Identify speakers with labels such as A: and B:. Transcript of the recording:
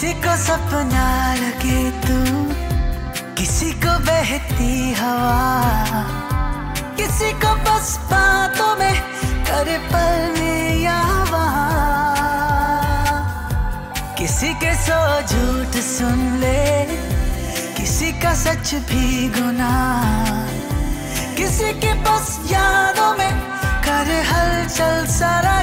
A: किसी को सपना लगे तू, किसी को बहती हवा, किसी को बस बातों में करे पल में या वहाँ। किसी के सौ झूठ सुन ले, किसी का सच भी गुनाह, किसी के बस यादों में करे हलचल सारा